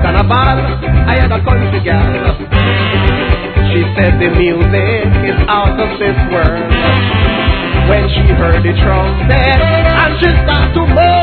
carnival, I had a country girl. She said the music is out of this world. When she heard the trumpet, and she started to move.